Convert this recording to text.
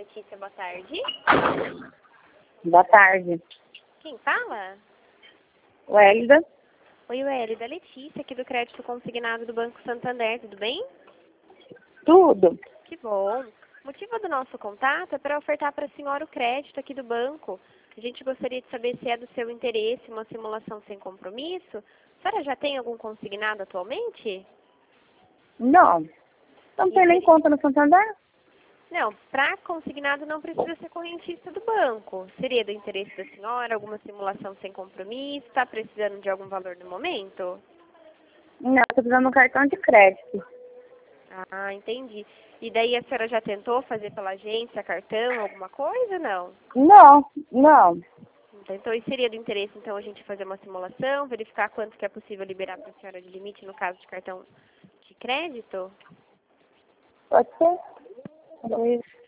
Letícia, boa tarde. Boa tarde. Quem fala? Wélida. Oi, Wélida, Letícia, aqui do Crédito Consignado do Banco Santander, tudo bem? Tudo. Que bom. O motivo do nosso contato é para ofertar para a senhora o crédito aqui do banco. A gente gostaria de saber se é do seu interesse uma simulação sem compromisso. A senhora já tem algum consignado atualmente? Não. Não tem nem conta no Santander? Não, para consignado não precisa ser correntista do banco. Seria do interesse da senhora alguma simulação sem compromisso? Está precisando de algum valor no momento? Não, estou precisando de um cartão de crédito. Ah, entendi. E daí a senhora já tentou fazer pela agência, cartão, alguma coisa, não? Não. Não tentou. E seria do interesse, então, a gente fazer uma simulação, verificar quanto que é possível liberar para a senhora de limite no caso de cartão de crédito? Pode ser?